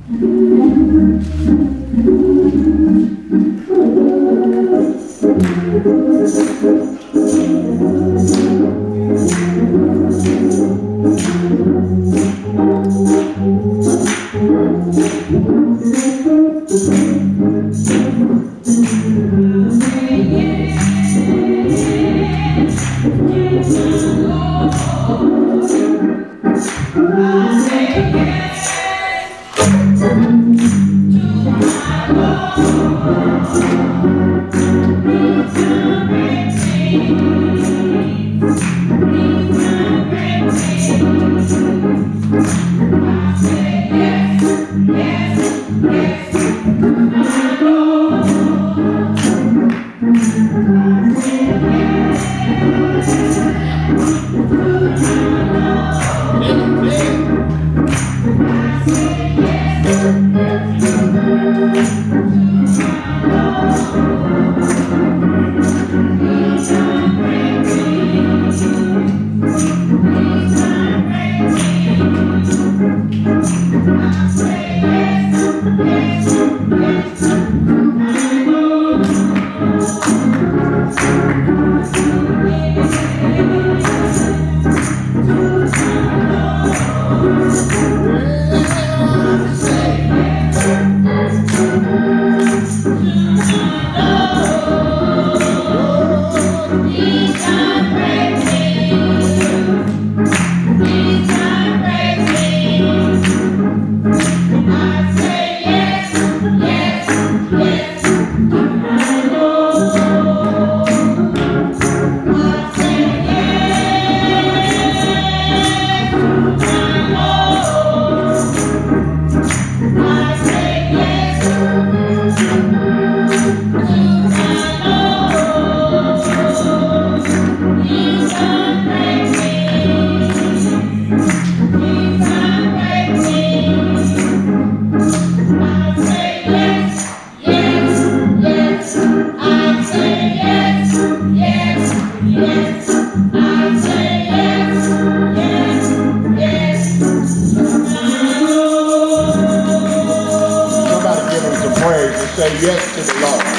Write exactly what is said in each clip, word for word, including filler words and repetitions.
Say yes to the Lord.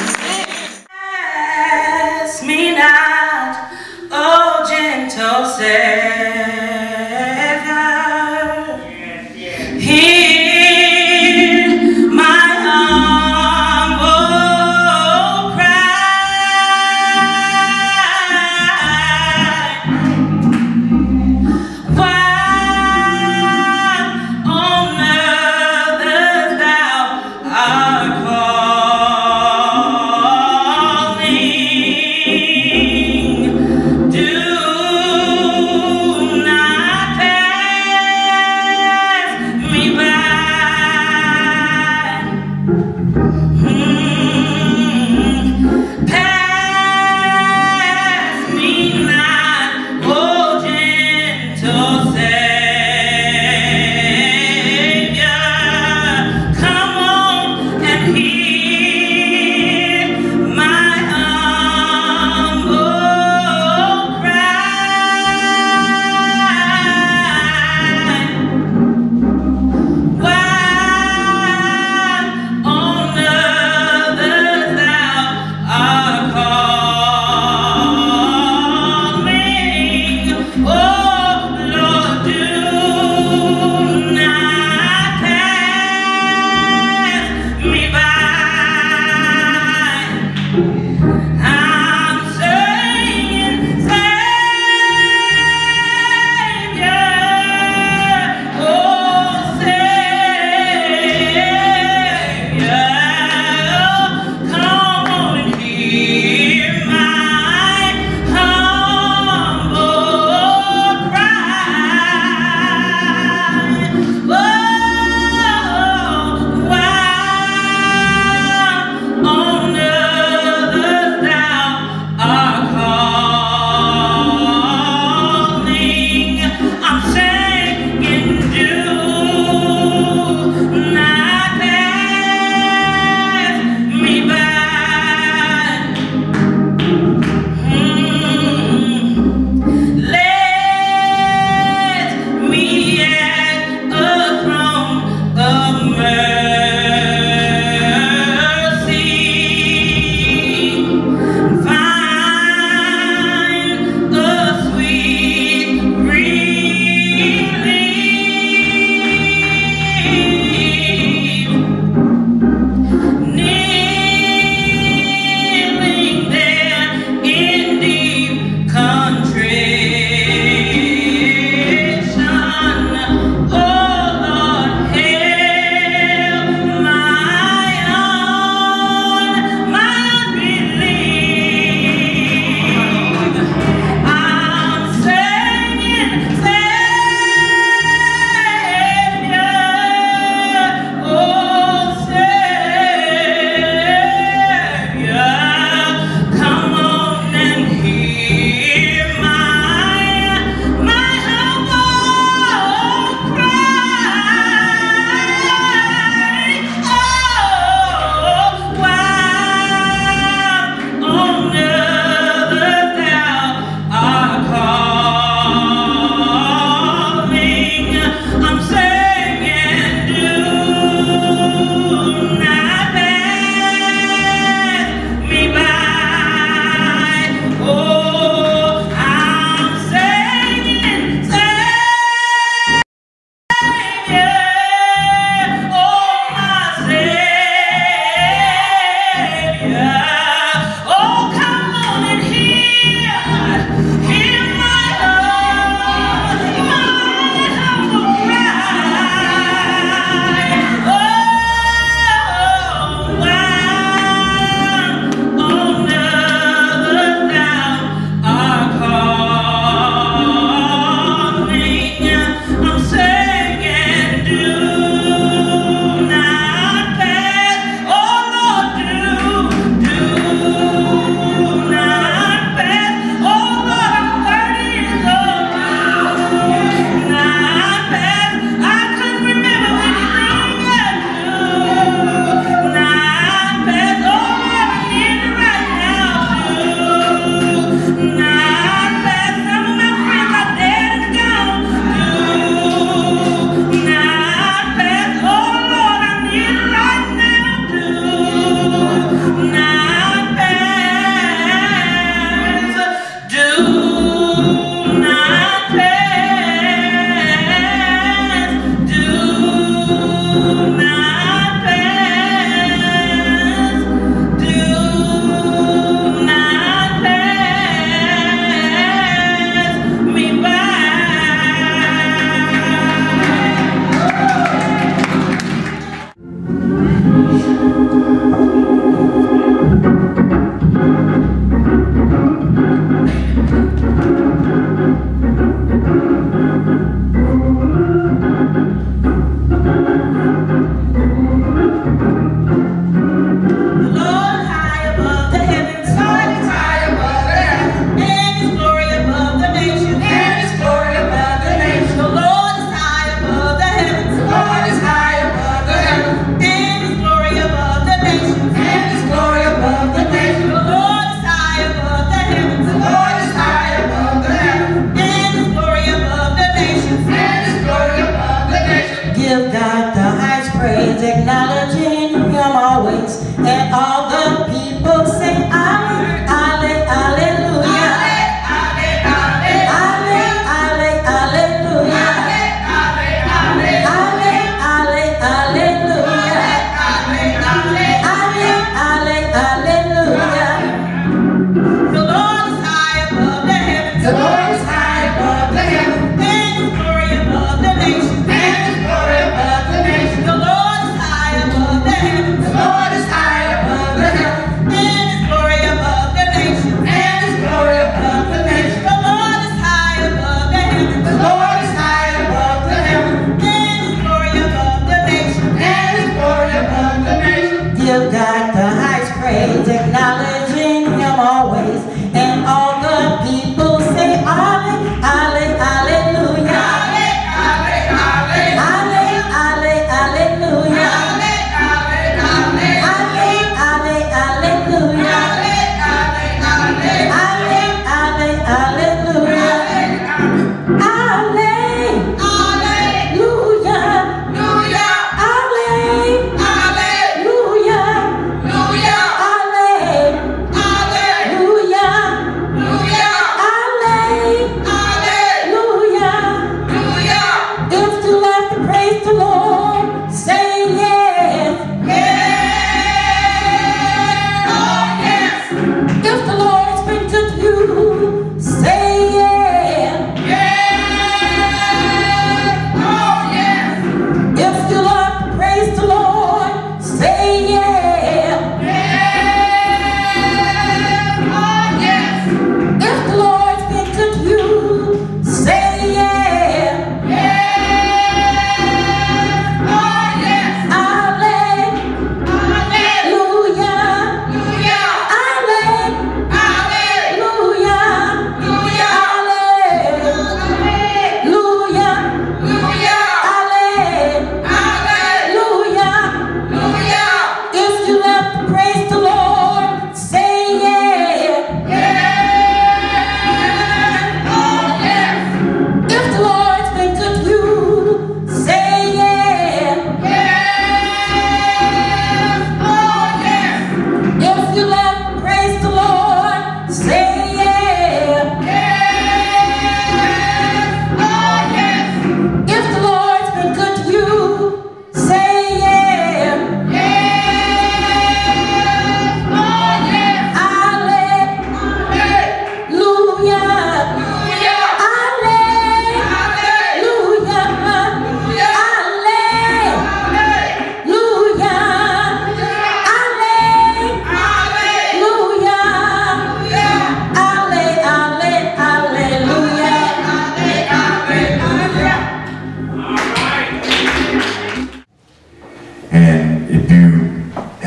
Ask me not, oh gentle Savior, hear my humble cry. While on earth thou art called,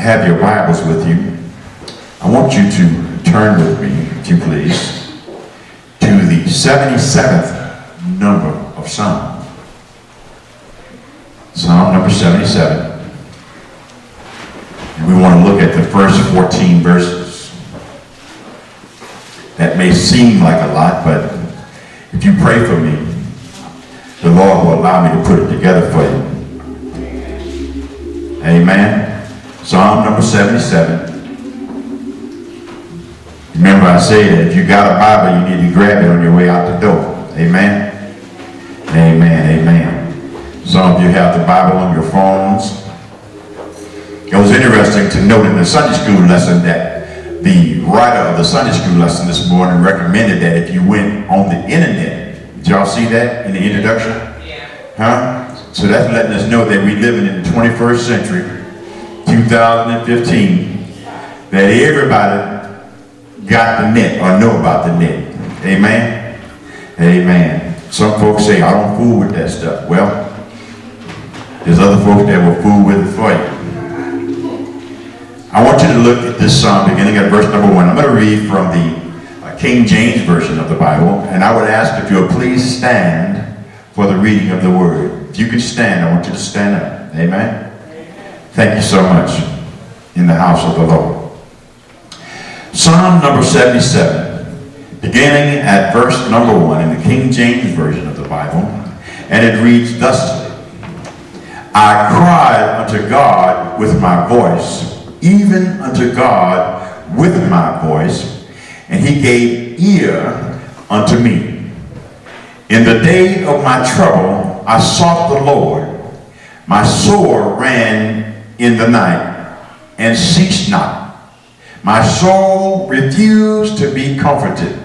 have your Bibles with you, I want you to turn with me, if you please, to the seventy-seventh number of Psalm. Psalm number seventy-seven. And we want to look at the first fourteen verses. That may seem like a lot, but if you pray for me, the Lord will allow me to put it together for you. Amen. Psalm number seventy-seven. Remember I said that if you got a Bible, you need to grab it on your way out the door. Amen. Amen. Amen. Some of you have the Bible on your phones. It was interesting to note in the Sunday school lesson that the writer of the Sunday school lesson this morning recommended that if you went on the internet. Did y'all see that in the introduction? Yeah. Huh? So that's letting us know that we're living in the twenty-first century, two thousand fifteen, that everybody got the net or know about the net. Amen? Amen. Some folks say, I don't fool with that stuff. Well, there's other folks that will fool with it for you. I want you to look at this psalm beginning at verse number one. I'm going to read from the uh, King James Version of the Bible, and I would ask if you'll please stand for the reading of the word. If you can stand, I want you to stand up. Amen? Thank you so much in the house of the Lord. Psalm number seventy-seven, beginning at verse number one in the King James Version of the Bible, and it reads thusly: I cried unto God with my voice, even unto God with my voice, and he gave ear unto me. In the day of my trouble I sought the Lord. My soul ran in the night, and ceased not. My soul refused to be comforted.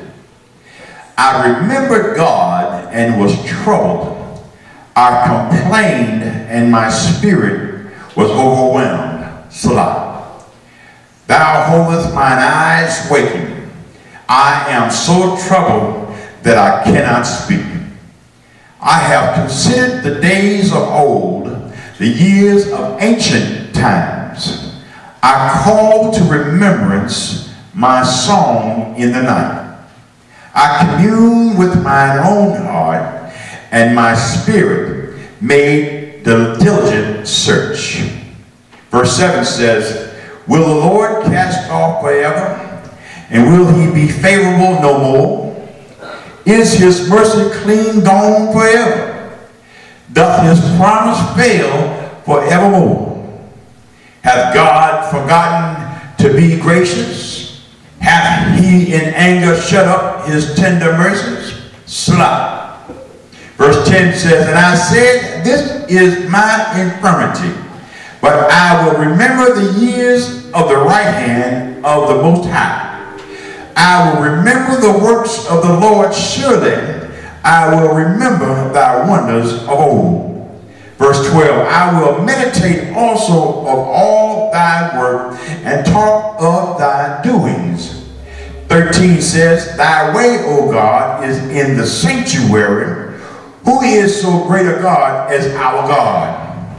I remembered God and was troubled. I complained, and my spirit was overwhelmed. Selah. Thou holdest mine eyes waking. I am so troubled that I cannot speak. I have considered the days of old, the years of ancient times. I call to remembrance my song in the night. I commune with mine own heart, and my spirit made the diligent search. Verse seven says, will the Lord cast off forever, and will he be favorable no more? Is his mercy clean gone forever? Doth his promise fail forevermore? Hath God forgotten to be gracious? Hath he in anger shut up his tender mercies? Selah. Verse ten says, and I said, this is my infirmity, but I will remember the years of the right hand of the Most High. I will remember the works of the Lord. Surely I will remember thy wonders of old. Verse twelve, I will meditate also of all thy work, and talk of thy doings. thirteen says, thy way, O God, is in the sanctuary. Who is so great a God as our God?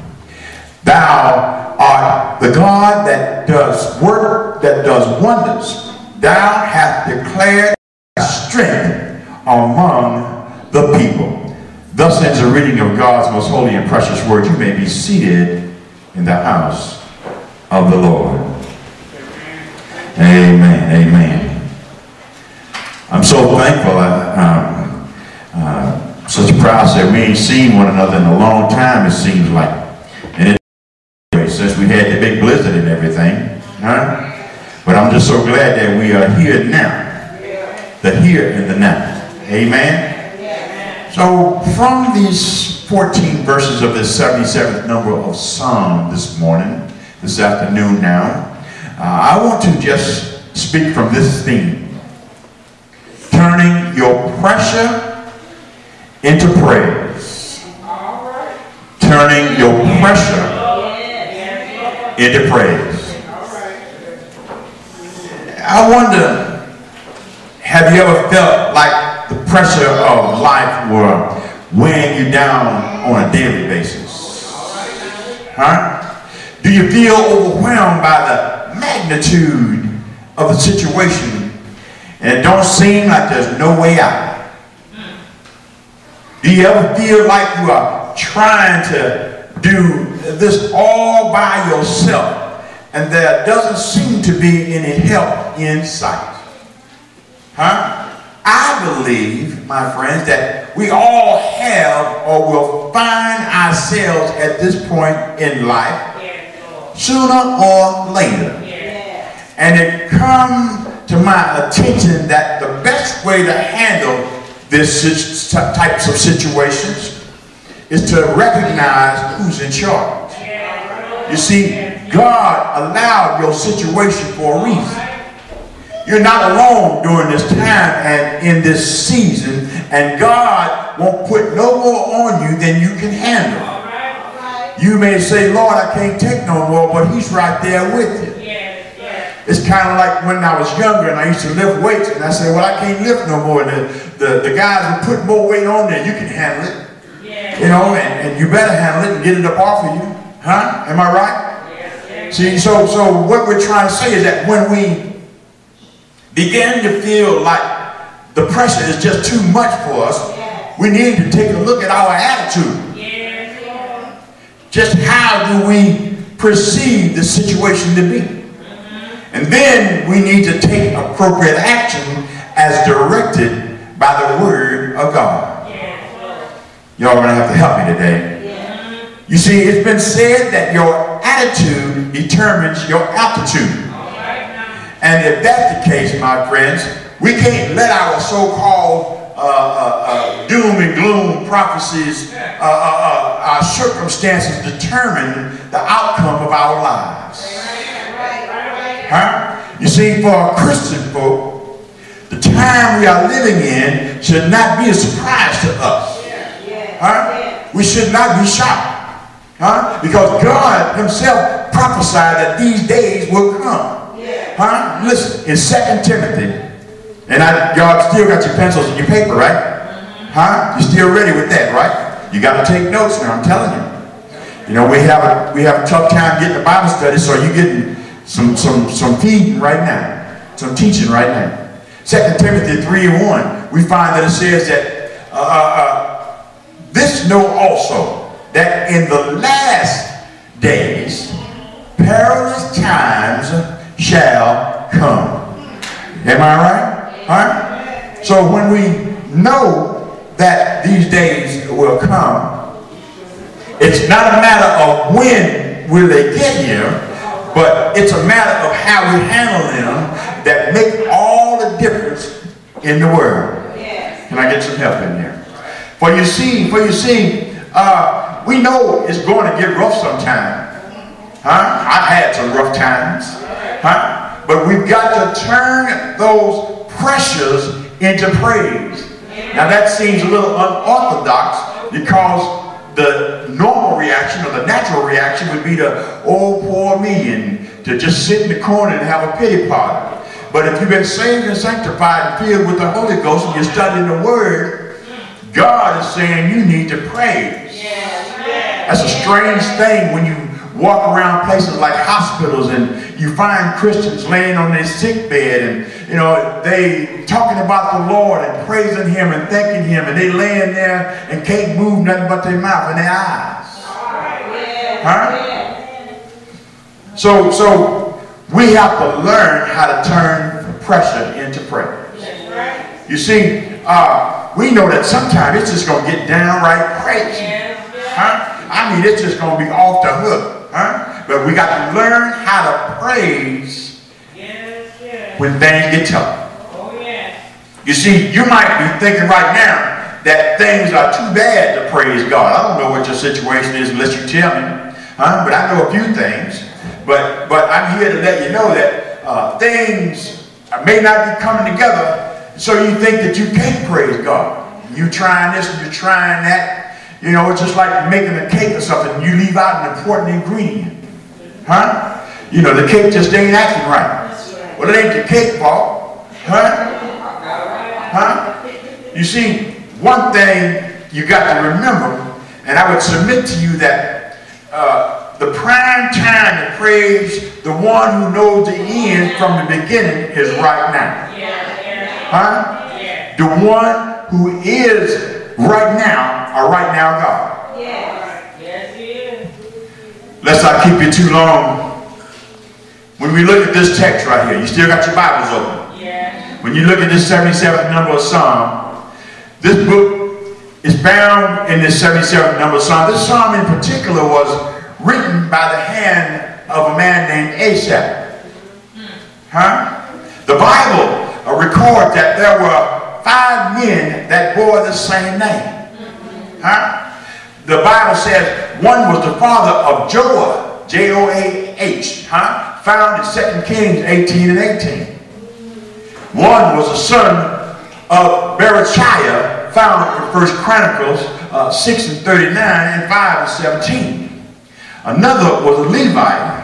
Thou art the God that does work, that does wonders. Thou hast declared thy strength among the people. Thus ends the reading of God's most holy and precious word. You may be seated in the house of the Lord. Amen. Amen. I'm so thankful. Uh, um, uh, such proud that we ain't seen one another in a long time, it seems like. And it, since we had the big blizzard and everything. Huh? But I'm just so glad that we are here now. The here and the now. Amen. So from these fourteen verses of this seventy-seventh number of Psalm this morning, this afternoon now, uh, I want to just speak from this theme. Turning your pressure into praise. Turning your pressure into praise. I wonder, have you ever felt like the pressure of life were weighing you down on a daily basis? Huh? Do you feel overwhelmed by the magnitude of the situation and it don't seem like there's no way out? Do you ever feel like you are trying to do this all by yourself and there doesn't seem to be any help in sight? Huh? I believe, my friends, that we all have or will find ourselves at this point in life sooner or later. And it comes to my attention that the best way to handle this types of situations is to recognize who's in charge. You see, God allowed your situation for a reason. You're not alone during this time and in this season, and God won't put no more on you than you can handle. You may say, Lord, I can't take no more, but he's right there with you. It's kind of like when I was younger and I used to lift weights, and I said, well, I can't lift no more. And the, the, the guys would put more weight on there. You can handle it. You know, and, and you better handle it and get it up off of you. Huh? Am I right? See, so, so what we're trying to say is that when we begin to feel like the pressure is just too much for us, we need to take a look at our attitude. Just how do we perceive the situation to be? And then we need to take appropriate action as directed by the Word of God. Y'all are going to have to help me today. You see, it's been said that your attitude determines your altitude. And if that's the case, my friends, we can't let our so-called uh, uh, uh, doom and gloom prophecies, uh, uh, uh, our circumstances determine the outcome of our lives. Huh? You see, for Christian folk, the time we are living in should not be a surprise to us. Huh? We should not be shocked. Huh? Because God himself prophesied that these days will come. Huh? Listen, in Second Timothy, and I, y'all still got your pencils and your paper, right? Huh? You're still ready with that, right? You got to take notes now, I'm telling you. You know, we have a, we have a tough time getting a Bible study, so you're getting some, some, some feeding right now, some teaching right now. Second Timothy three and one, we find that it says that uh, uh, this know also, that in the last days, perilous times shall come. Am I right? Huh? So when we know that these days will come, it's not a matter of when will they get here, but it's a matter of how we handle them that make all the difference in the world. Can I get some help in there? For you see, for you see, uh, we know it's going to get rough sometime. Huh? I've had some rough times. Huh? But we've got to turn those pressures into praise. Now that seems a little unorthodox because the normal reaction or the natural reaction would be to, oh, poor me, and to just sit in the corner and have a pity party. But if you've been saved and sanctified and filled with the Holy Ghost and you're studying the Word, God is saying you need to praise. That's a strange thing when you walk around places like hospitals and you find Christians laying on their sick bed and, you know, they talking about the Lord and praising Him and thanking Him, and they laying there and can't move nothing but their mouth and their eyes. Huh? So, so we have to learn how to turn pressure into praise. You see, uh, we know that sometimes it's just going to get downright crazy. Huh? I mean, it's just going to be off the hook. Huh? But we got to learn how to praise when things get tough. You see, you might be thinking right now that things are too bad to praise God. I don't know what your situation is unless you tell me. Huh? But I know a few things. But, but I'm here to let you know that uh, things may not be coming together, so you think that you can't praise God. You trying this and you're trying that. You know, it's just like making a cake or something. You leave out an important ingredient. Huh? You know, the cake just ain't acting right. Well, it ain't your cake fault. Huh? Huh? You see, one thing you got to remember, and I would submit to you that uh, the prime time to praise the one who knows the end from the beginning is right now. Huh? The one who is right now, or right now God. Yes, he is. Let's not keep you too long. When we look at this text right here, you still got your Bibles open. Yeah. When you look at this seventy-seventh number of Psalm, this book is found in this seventy-seventh number of Psalm. This Psalm in particular was written by the hand of a man named Asaph. Huh? The Bible uh, records that there were five men that bore the same name. Huh? The Bible says one was the father of Joah, J O A H, huh? Found in Second Kings eighteen and eighteen. One was the son of Berechiah, found in First Chronicles uh, six and thirty-nine and five and seventeen. Another was a Levite,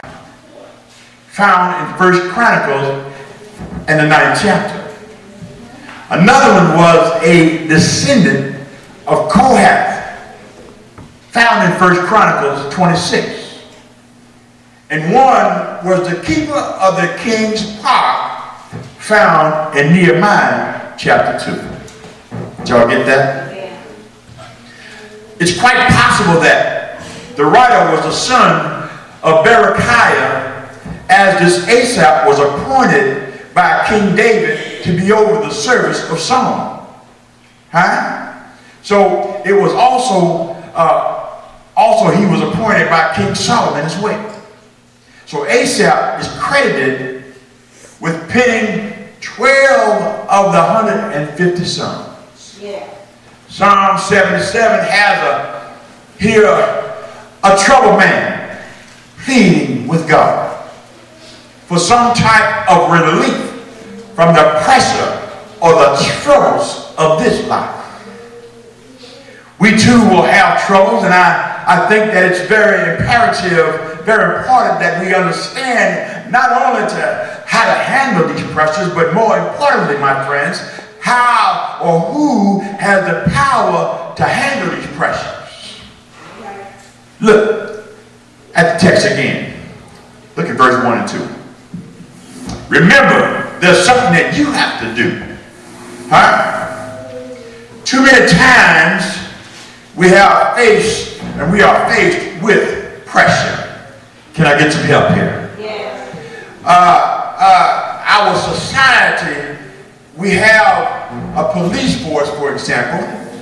found in First Chronicles in the ninth chapter. Another one was a descendant of Kohath, found in First Chronicles twenty-six. And one was the keeper of the king's park, found in Nehemiah chapter two. Did y'all get that? Yeah. It's quite possible that the writer was the son of Berechiah, as this Asaph was appointed by King David to be over the service of Solomon. Huh? So it was also, uh, also he was appointed by King Solomon as well. So Asaph is credited with penning twelve of the one hundred fifty Psalms. Yeah. Psalm seventy-seven has a, here a troubled man pleading with God for some type of relief from the pressure or the troubles of this life. We too will have troubles, and I, I think that it's very imperative, very important that we understand not only to how to handle these pressures, but more importantly, my friends, how or who has the power to handle these pressures. Look at the text again. Look at verse one and two. Remember, there's something that you have to do. Huh? Too many times we have faced and we are faced with pressure. Can I get some help here? Yes. Uh, uh, our society, we have a police force, for example,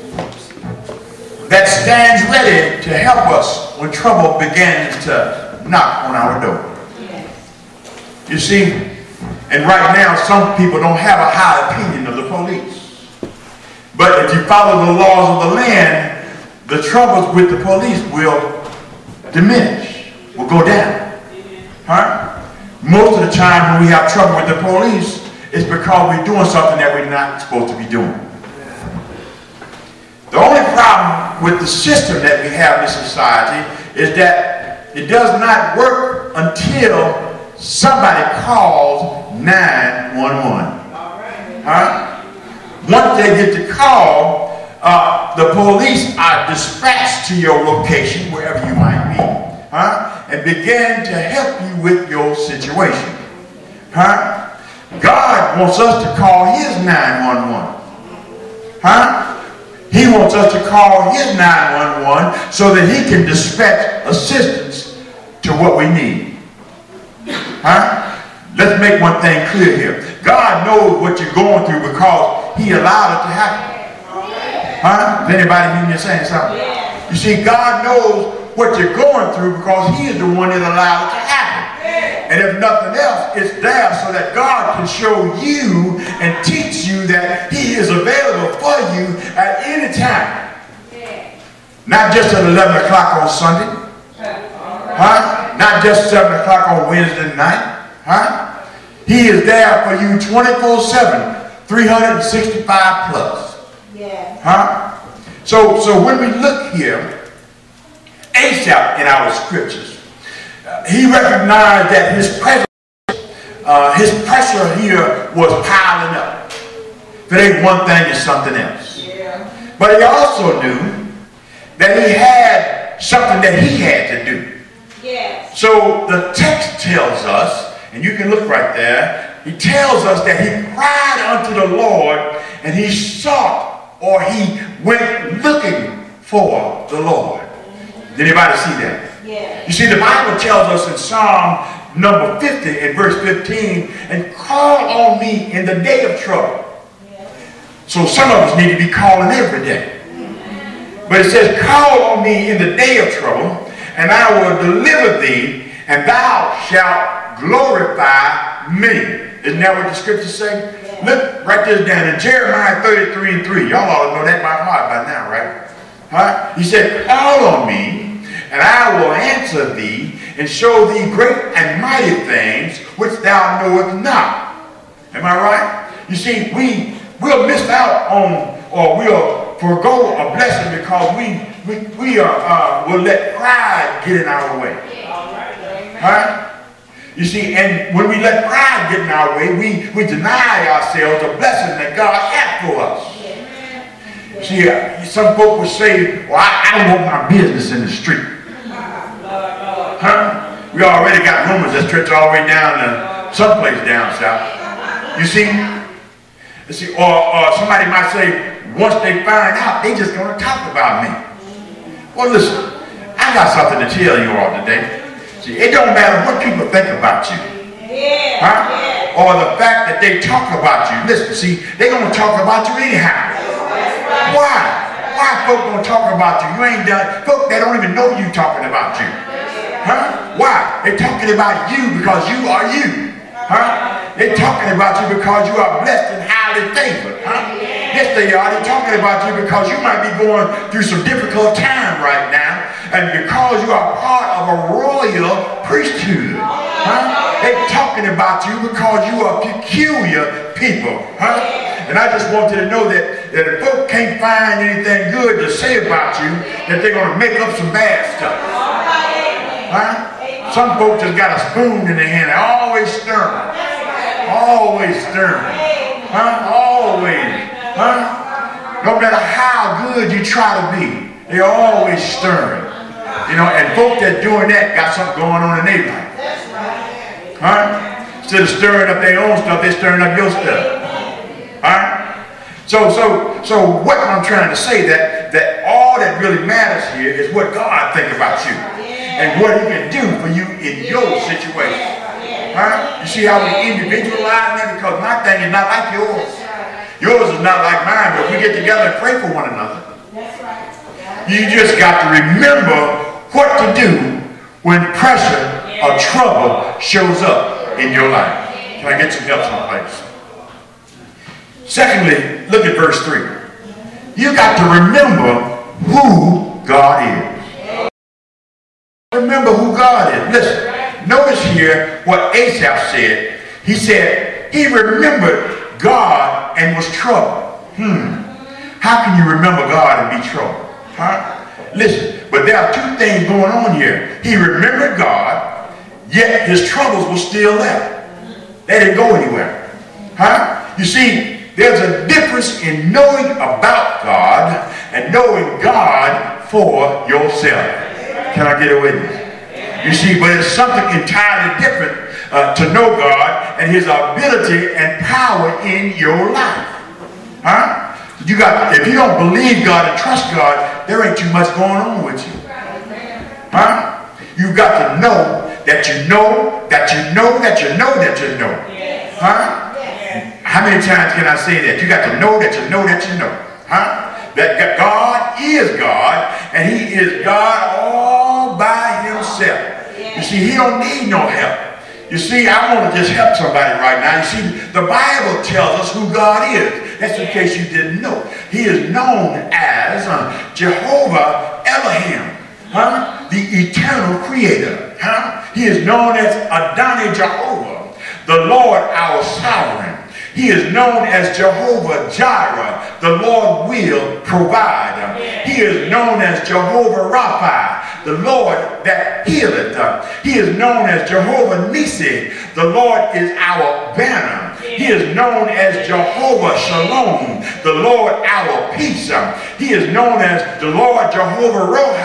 that stands ready to help us when trouble begins to knock on our door. Yes. You see, and right now some people don't have a high opinion of the police. But if you follow the laws of the land, the troubles with the police will diminish, will go down. Huh? Most of the time when we have trouble with the police, it's because we're doing something that we're not supposed to be doing. The only problem with the system that we have in society is that it does not work until somebody calls nine one one. Huh? Once they get the call, Uh, the police are dispatched to your location, wherever you might be, huh? And begin to help you with your situation. Huh? God wants us to call his nine one one. Huh? He wants us to call his nine one one so that he can dispatch assistance to what we need. Huh? Let's make one thing clear here. God knows what you're going through because he allowed it to happen. Huh? Is anybody hear me saying something? Yeah. You see, God knows what you're going through because he is the one that allowed it to happen. Yeah. And if nothing else, it's there so that God can show you and teach you that he is available for you at any time. Yeah. Not just at eleven o'clock on Sunday. Huh? Not just seven o'clock on Wednesday night. Huh? He is there for you twenty-four seven, three hundred sixty-five plus. Yeah. Huh? So, so when we look here, Asaph in our scriptures, uh, he recognized that his presence, uh, his pressure here was piling up. If it ain't one thing, it's something else. Yeah. But he also knew that he had something that he had to do. Yes. So the text tells us, and you can look right there, he tells us that he cried unto the Lord and he sought, or he went looking for the Lord. Did anybody see that? Yes. You see, the Bible tells us in Psalm number fifty and verse fifteen, and call on me in the day of trouble. Yes. So some of us need to be calling every day. But it says, call on me in the day of trouble, and I will deliver thee, and thou shalt glorify me. Isn't that what the scriptures say? Yeah. Look, write this down in Jeremiah thirty-three and three. Y'all ought to know that by heart by now, right? Huh? He said, call on me, and I will answer thee, and show thee great and mighty things which thou knowest not. Am I right? You see, we will miss out on, or we'll forego a blessing because we we, we are, uh, will let pride get in our way. Huh? You see, and when we let pride get in our way, we, we deny ourselves a blessing that God had for us. See, uh, some folk would say, well, I, I don't want my business in the street. Huh? We already got rumors that stretch all the way down to someplace down south. You see? You see, or, or somebody might say, once they find out, they just going to talk about me. Well, listen, I got something to tell you all today. See, it don't matter what people think about you. Yeah, huh? yeah. Or the fact that they talk about you. Listen, see, they're going to talk about you anyhow. Right. Why? Why folk going to talk about you? You ain't done. Folk, they don't even know you talking about you. Huh? Why? They're talking about you because you are you. Huh? They're talking about you because you are blessed and highly favored. Huh? Yes, they are. They're talking about you because you might be going through some difficult time right now, and because you are part of a royal priesthood. Huh? They're talking about you because you are peculiar people. Huh? And I just want you to know that, that if folk can't find anything good to say about you, that they're going to make up some bad stuff. Huh? Some folks just got a spoon in their hand. They're always stirring. Always stirring. Huh? Always. Huh? No matter how good you try to be, they're always stirring. You know, and folk that doing that got something going on in their life. Huh? Instead of stirring up their own stuff, they're stirring up your stuff. Huh? So, so, so what I'm trying to say, that, that all that really matters here is what God thinks about you. And what he can do for you in your situation. Huh? You see how we individualize that? Because my thing is not like yours. Yours is not like mine, but we get together and pray for one another. You just got to remember what to do when pressure or trouble shows up in your life. Can I get some help someplace? Secondly, look at verse three. You got to remember who God is. Remember who God is. Listen, notice here what Asaph said. He said he remembered God and was troubled. Hmm. How can you remember God and be troubled? Huh? Listen, but there are two things going on here. He remembered God, yet his troubles were still there. They didn't go anywhere. Huh? You see, there's a difference in knowing about God and knowing God for yourself. Can I get a witness? You see, but it's something entirely different uh, to know God and his ability and power in your life. Huh? You got, if you don't believe God and trust God, there ain't too much going on with you. Huh? You've got to know that you know, that you know, that you know, that you know. Huh? How many times can I say that? You got to know that you know that you know. Huh? That God is God, and he is God all by himself. You see, he don't need no help. You see, I want to just help somebody right now. You see, the Bible tells us who God is. That's in case you didn't know. He is known as uh, Jehovah Elohim, huh? The eternal creator. Huh? He is known as Adonai Jehovah, the Lord our sovereign. He is known as Jehovah Jireh, the Lord will provide. He is known as Jehovah Rapha, the Lord that healeth. He is known as Jehovah Nisi, the Lord is our banner. He is known as Jehovah Shalom, the Lord our peace. He is known as the Lord Jehovah Rohi,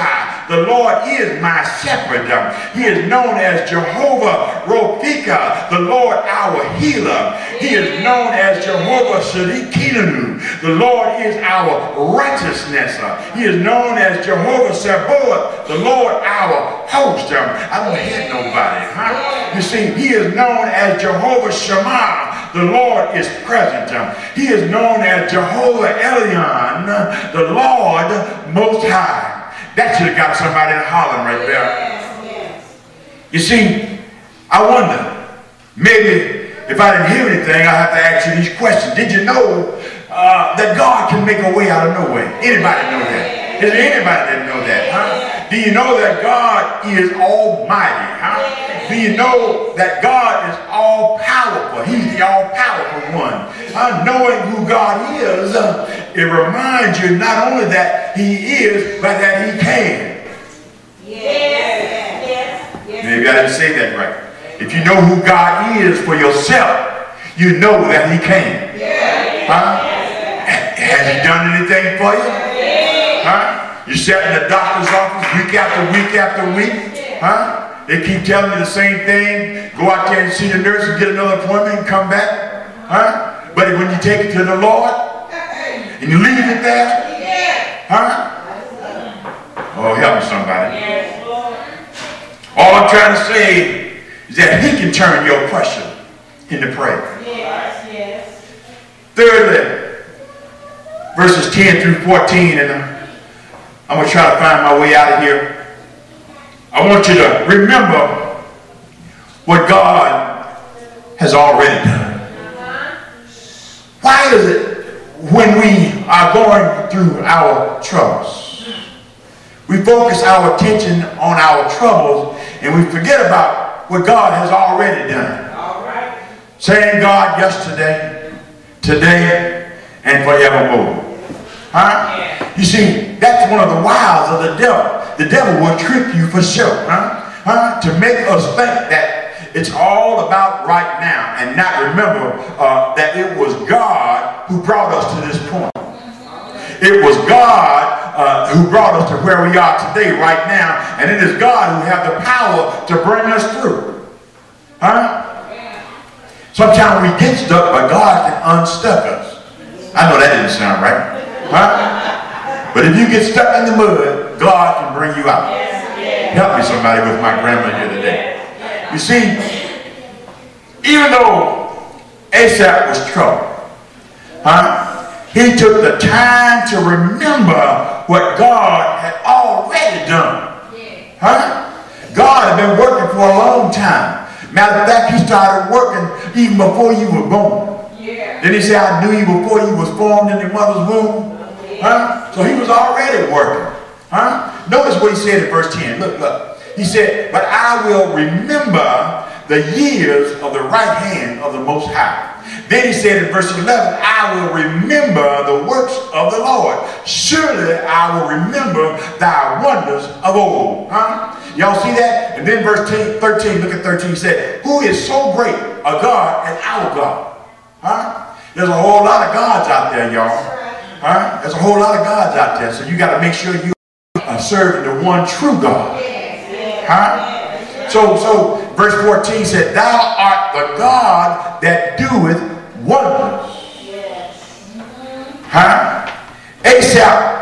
The Lord is my shepherd. He is known as Jehovah Ropika, the Lord our healer. He is known as Jehovah Shadikinu. The Lord is our righteousness. He is known as Jehovah Sabaoth, the Lord our host. I don't hit nobody. Huh? You see, he is known as Jehovah Shammah. The Lord is present. He is known as Jehovah Elion, the Lord Most High. That should have got somebody in hollering right there. Yes, yes. You see, I wonder, maybe if I didn't hear anything, I have to ask you these questions. Did you know uh, that God can make a way out of no way? Anybody know that? Is there anybody that know that? Huh? Do you know that God is almighty? Huh? Do you know that God is all-powerful? He's the all-powerful one. Uh, knowing who God is, uh, it reminds you not only that he is, but that he can. Yes, yes, yes, yes. Maybe I didn't say that right. If you know who God is for yourself, you know that he can. Yes. Huh? Has he done anything for you? Yes. Huh? You sat in the doctor's office week after week after week. Huh? They keep telling you the same thing. Go out there and see the nurse and get another appointment and come back. Huh? But when you take it to the Lord and you leave it there, huh? Oh, help me somebody. All I'm trying to say is that he can turn your question into prayer. Yes, yes. Thirdly, verses ten through fourteen, and I'm going to try to find my way out of here. I want you to remember what God has already done. Why is it when we are going through our troubles, we focus our attention on our troubles and we forget about what God has already done? All right. Saying God yesterday, today, and forevermore. Huh? Yeah. You see, that's one of the wiles of the devil. The devil will trick you for sure, huh? Huh? To make us think that it's all about right now and not remember uh, that it was God who brought us to this point. It was God uh, who brought us to where we are today, right now, and it is God who has the power to bring us through. Huh? Sometimes we get stuck, but God can unstuck us. I know that didn't sound right. Huh? But if you get stuck in the mud, God can bring you out. Help me somebody with my grandma here today. You see, even though Asaph was troubled, huh? He took the time to remember what God had already done. Huh? God had been working for a long time. Matter of fact, he started working even before you were born. Then he said, I knew you before you was formed in your mother's womb. Huh? So he was already working. Huh? Notice what he said in verse ten. Look, look. He said, but I will remember the years of the right hand of the Most High. Then he said in verse eleven, I will remember the works of the Lord. Surely I will remember thy wonders of old. Huh? Y'all see that? And then verse thirteen, look at thirteen, he said, who is so great a God as our God? Huh? There's a whole lot of gods out there, y'all. Huh? There's a whole lot of gods out there, so you got to make sure you are serving the one true God. Huh? So, so verse fourteen said, thou art the God that doeth wonders. Huh? Asaph